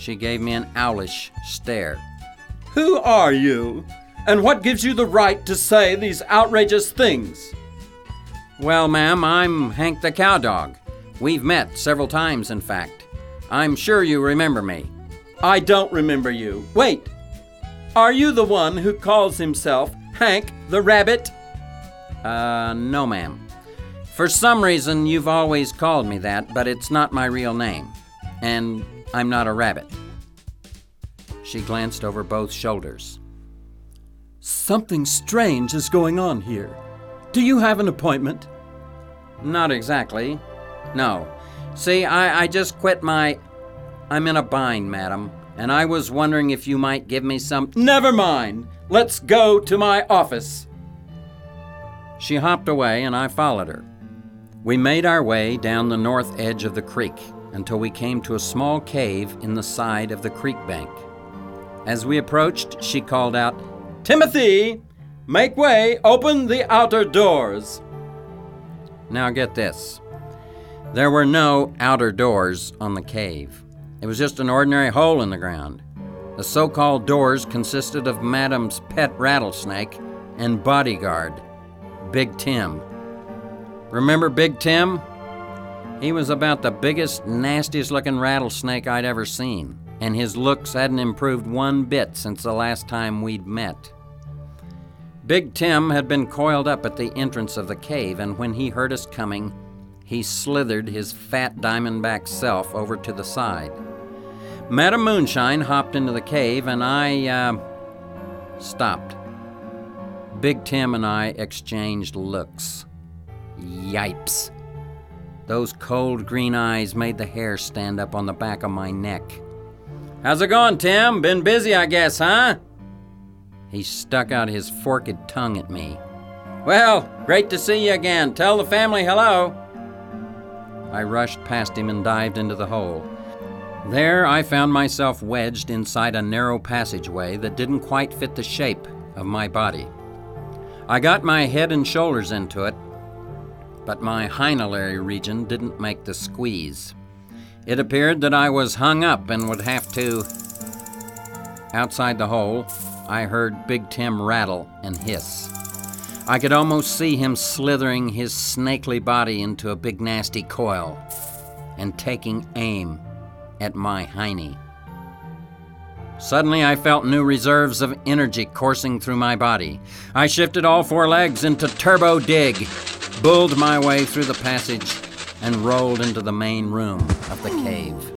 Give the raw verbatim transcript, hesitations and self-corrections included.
She gave me an owlish stare. Who are you? And what gives you the right to say these outrageous things? Well, ma'am, I'm Hank the Cowdog. We've met several times, in fact. I'm sure you remember me. I don't remember you. Wait. Are you the one who calls himself Hank the Rabbit? Uh, no, ma'am. For some reason, you've always called me that, but it's not my real name. And I'm not a rabbit. She glanced over both shoulders. Something strange is going on here. Do you have an appointment? Not exactly. No. See, I, I just quit my... I'm in a bind, madam, and I was wondering if you might give me some... Never mind. Let's go to my office. She hopped away, and I followed her. We made our way down the north edge of the creek until we came to a small cave in the side of the creek bank. As we approached, she called out, "Timothy, make way, open the outer doors." Now get this. There were no outer doors on the cave. It was just an ordinary hole in the ground. The so-called doors consisted of Madam's pet rattlesnake and bodyguard, Big Tim. Remember Big Tim? He was about the biggest, nastiest-looking rattlesnake I'd ever seen, and his looks hadn't improved one bit since the last time we'd met. Big Tim had been coiled up at the entrance of the cave, and when he heard us coming, he slithered his fat diamondback self over to the side. Madam Moonshine hopped into the cave, and I, uh, stopped. Big Tim and I exchanged looks. Yipes. Those cold green eyes made the hair stand up on the back of my neck. "How's it going, Tim? Been busy, I guess, huh?" He stuck out his forked tongue at me. "Well, great to see you again. Tell the family hello." I rushed past him and dived into the hole. There I found myself wedged inside a narrow passageway that didn't quite fit the shape of my body. I got my head and shoulders into it, but my hinolary region didn't make the squeeze. It appeared that I was hung up and would have to... Outside the hole, I heard Big Tim rattle and hiss. I could almost see him slithering his snakely body into a big nasty coil and taking aim at my hiney. Suddenly I felt new reserves of energy coursing through my body. I shifted all four legs into turbo dig, bulled my way through the passage, and rolled into the main room of the cave.